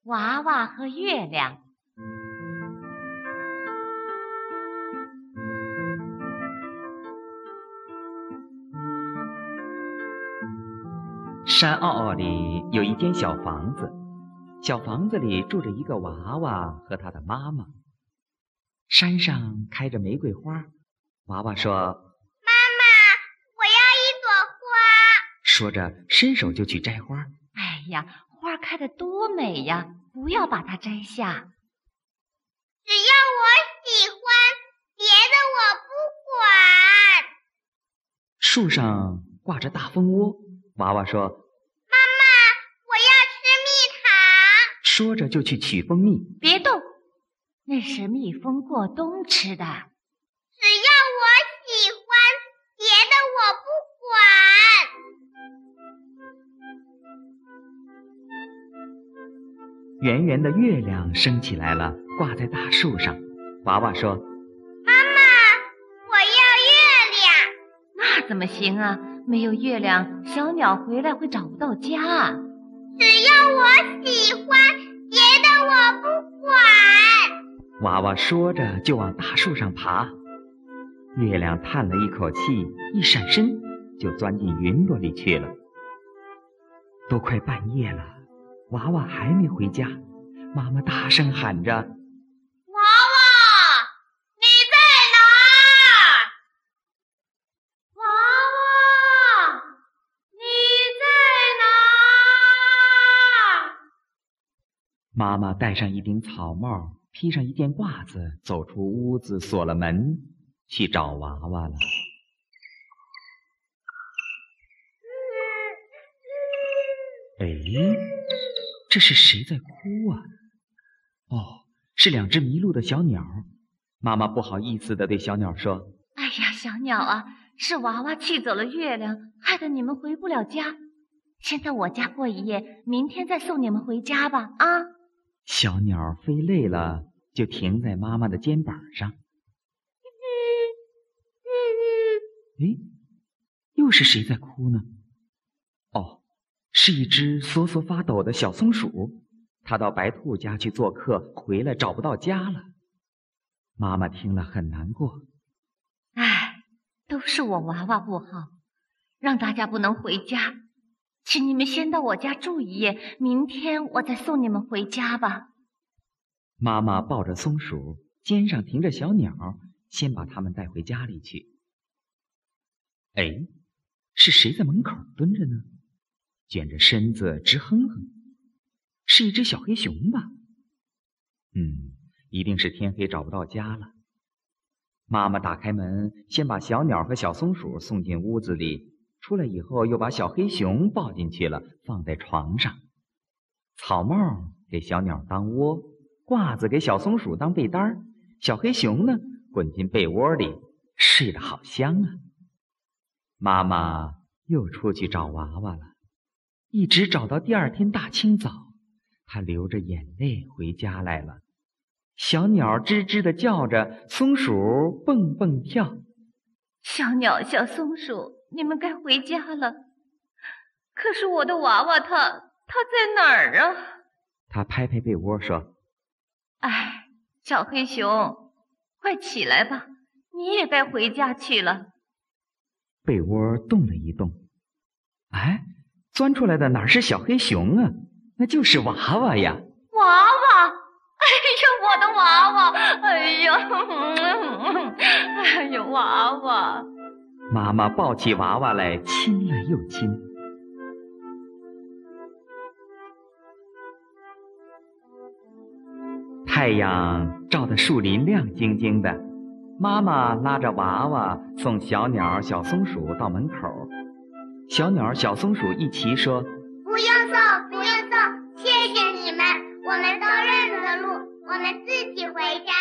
娃娃和月亮。 山坳坳里有一间小房子，小房子里住着一个娃娃和他的妈妈。山上开着玫瑰花，娃娃说：“ 妈妈，我要一朵花。” 说着伸手就去摘花。 哎呀，花开得多美呀，不要把它摘下。 只要我喜欢，别的我不管。 树上挂着大蜂窝，娃娃说：“ 妈妈，我要吃蜜糖。” 说着就去取蜂蜜。 别动，那是蜜蜂过冬吃的。 只要我喜欢，别的我不管。 圆圆的月亮升起来了，挂在大树上。娃娃说：“ 妈妈，我要月亮。” 那怎么行啊？没有月亮，小鸟回来会找不到家啊。 只要我喜欢，别的我不管。 娃娃说着就往大树上爬。月亮叹了一口气，一闪身就钻进云朵里去了。都快半夜了，娃娃还没回家，妈妈大声喊着：“娃娃，你在哪？娃娃，你在哪？” 妈妈戴上一顶草帽，披上一件褂子，走出屋子，锁了门，去找娃娃了。哎，这是谁在哭啊？哦，是两只迷路的小鸟。妈妈不好意思地对小鸟说：“ 哎呀，小鸟啊，是娃娃气走了月亮，害得你们回不了家。先在我家过一夜，明天再送你们回家吧，啊！” 小鸟飞累了，就停在妈妈的肩膀上。诶，又是谁在哭呢？哦，是一只瑟瑟发抖的小松鼠，它到白兔家去做客，回来找不到家了。妈妈听了很难过。 唉，都是我娃娃不好，让大家不能回家。请你们先到我家住一夜，明天我再送你们回家吧。 妈妈抱着松鼠，肩上停着小鸟，先把它们带回家里去。哎，是谁在门口蹲着呢？卷着身子直哼哼，是一只小黑熊吧？一定是天黑找不到家了。妈妈打开门，先把小鸟和小松鼠送进屋子里，出来以后又把小黑熊抱进去了，放在床上。草帽给小鸟当窝，褂子给小松鼠当被单，小黑熊呢滚进被窝里，睡得好香啊。妈妈又出去找娃娃了，一直找到第二天大清早，她流着眼泪回家来了。小鸟吱吱地叫着，松鼠蹦蹦跳。 小鸟、小松鼠，你们该回家了。可是我的娃娃他在哪儿啊？ 她拍拍被窝说：“ 哎，小黑熊，快起来吧，你也该回家去了。” 被窝动了一动，哎，钻出来的哪是小黑熊啊，那就是娃娃呀！ 娃娃，哎呀，我的娃娃，哎呀，哎呀，娃娃！ 妈妈抱起娃娃来，亲了又亲。太阳照得树林亮晶晶的，妈妈拉着娃娃送小鸟、小松鼠到门口。小鸟、小松鼠一齐说：“ 不用送，不用送，谢谢你们，我们都认得路，我们自己回家。”